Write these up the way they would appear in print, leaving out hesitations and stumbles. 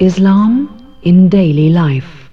Islam in daily life.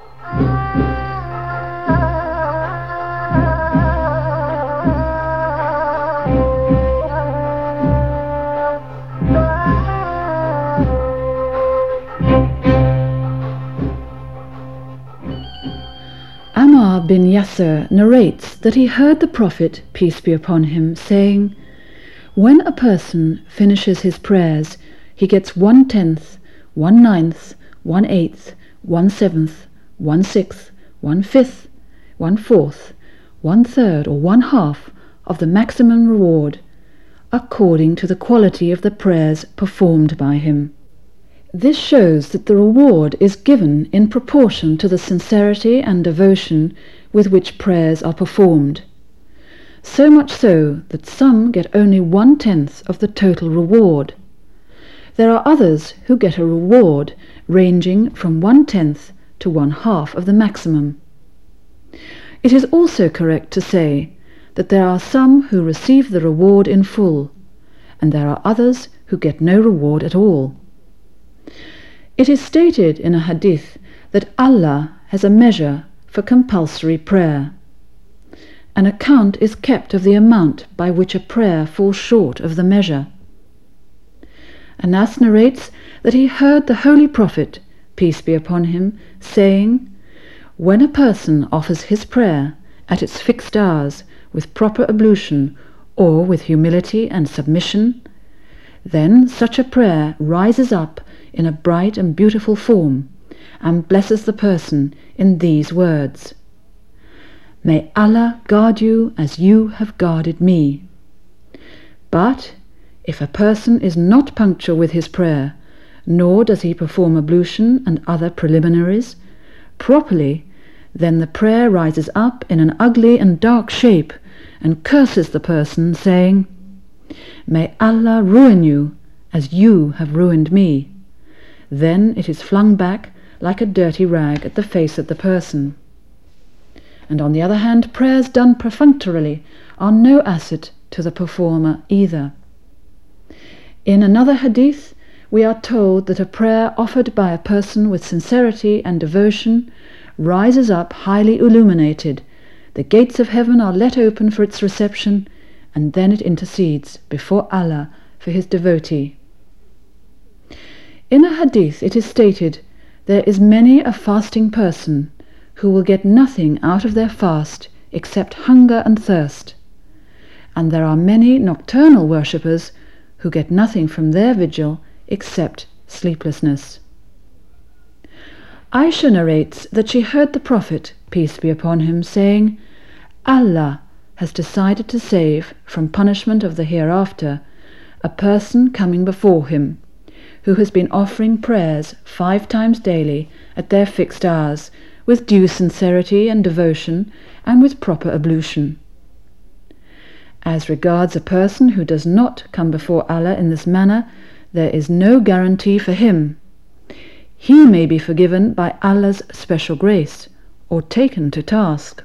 Ammar bin Yasir narrates that he heard the Prophet, peace be upon him, saying, "When a person finishes his prayers, he gets 1/10, 1/9, 1/8, 1/7, 1/6, 1/5, 1/4, 1/3, or 1/2 of the maximum reward, according to the quality of the prayers performed by him." This shows that the reward is given in proportion to the sincerity and devotion with which prayers are performed. So much so that some get only 1/10 of the total reward. There are others who get a reward ranging from 1/10 to 1/2 of the maximum. It is also correct to say that there are some who receive the reward in full, and there are others who get no reward at all. It is stated in a hadith that Allah has a measure for compulsory prayer. An account is kept of the amount by which a prayer falls short of the measure. Anas narrates that he heard the Holy Prophet, peace be upon him, saying, "When a person offers his prayer at its fixed hours with proper ablution or with humility and submission, then such a prayer rises up in a bright and beautiful form and blesses the person in these words: 'May Allah guard you as you have guarded me.' But if a person is not punctual with his prayer, nor does he perform ablution and other preliminaries properly, then the prayer rises up in an ugly and dark shape and curses the person, saying, 'May Allah ruin you as you have ruined me.' Then it is flung back like a dirty rag at the face of the person." And on the other hand, prayers done perfunctorily are no asset to the performer either. In another hadith, we are told that a prayer offered by a person with sincerity and devotion rises up highly illuminated, the gates of heaven are let open for its reception, and then it intercedes before Allah for his devotee. In a hadith it is stated, "There is many a fasting person who will get nothing out of their fast except hunger and thirst, and there are many nocturnal worshippers who get nothing from their vigil except sleeplessness." Aisha narrates that she heard the Prophet, peace be upon him, saying, "Allah has decided to save from punishment of the hereafter a person coming before him, who has been offering prayers 5 times daily at their fixed hours, with due sincerity and devotion, and with proper ablution. As regards a person who does not come before Allah in this manner, there is no guarantee for him. He may be forgiven by Allah's special grace, or taken to task."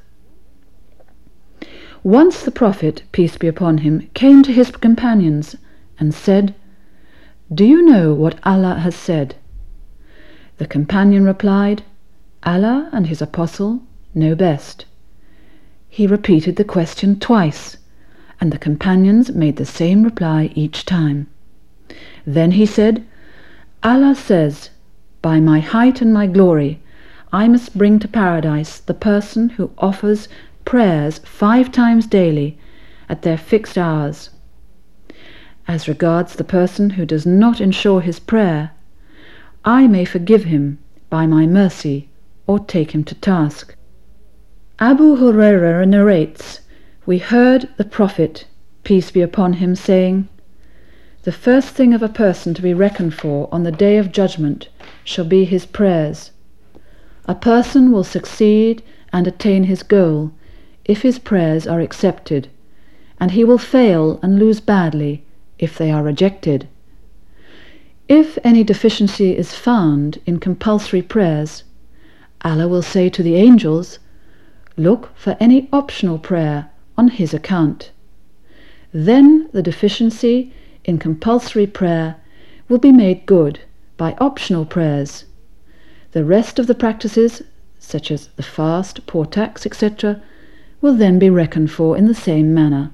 Once the Prophet, peace be upon him, came to his companions and said, "Do you know what Allah has said?" The companion replied, "Allah and his apostle know best." He repeated the question twice, and the companions made the same reply each time. Then he said, "Allah says, 'By my height and my glory, I must bring to paradise the person who offers prayers 5 times daily at their fixed hours. As regards the person who does not ensure his prayer, I may forgive him by my mercy or take him to task." Abu Hurairah narrates, "We heard the Prophet, peace be upon him, saying, 'The first thing of a person to be reckoned for on the day of judgment shall be his prayers. A person will succeed and attain his goal if his prayers are accepted, and he will fail and lose badly if they are rejected. If any deficiency is found in compulsory prayers, Allah will say to the angels, 'Look for any optional prayer on his account.' Then the deficiency in compulsory prayer will be made good by optional prayers. The rest of the practices, such as the fast, poor tax, etc., will then be reckoned for in the same manner.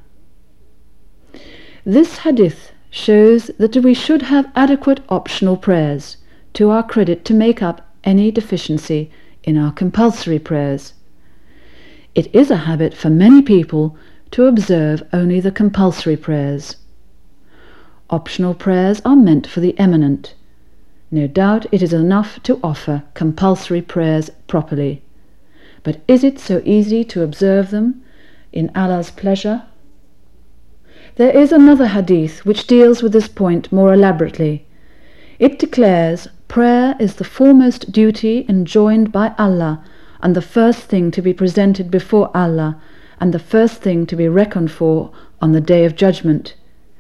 This hadith shows that we should have adequate optional prayers to our credit to make up any deficiency in our compulsory prayers. It is a habit for many people to observe only the compulsory prayers. Optional prayers are meant for the eminent. No doubt it is enough to offer compulsory prayers properly. But is it so easy to observe them in Allah's pleasure? There is another hadith which deals with this point more elaborately. It declares prayer is the foremost duty enjoined by Allah and the first thing to be presented before Allah and the first thing to be reckoned for on the Day of Judgment.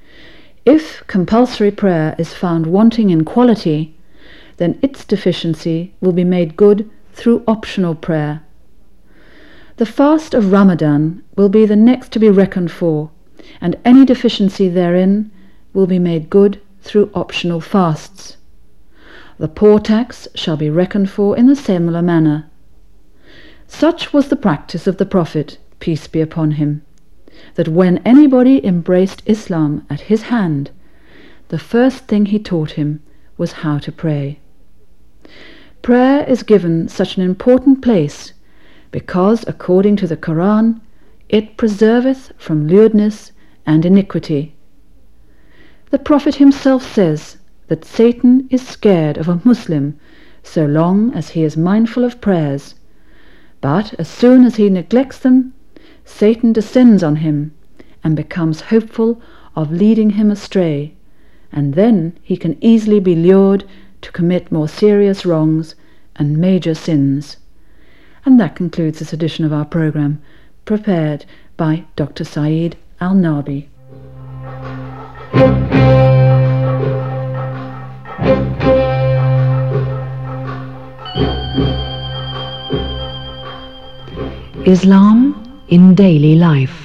If compulsory prayer is found wanting in quality, then its deficiency will be made good through optional prayer. The fast of Ramadan will be the next to be reckoned for, and any deficiency therein will be made good through optional fasts. The poor tax shall be reckoned for in a similar manner. Such was the practice of the Prophet, peace be upon him, that when anybody embraced Islam at his hand, the first thing he taught him was how to pray. Prayer is given such an important place because, according to the Quran, it preserveth from lewdness and iniquity. The Prophet himself says that Satan is scared of a Muslim so long as he is mindful of prayers, but as soon as he neglects them, Satan descends on him and becomes hopeful of leading him astray, and then he can easily be lured to commit more serious wrongs and major sins. And that concludes this edition of our program, prepared by Dr. Saeed Al-Nabi. Islam in daily life.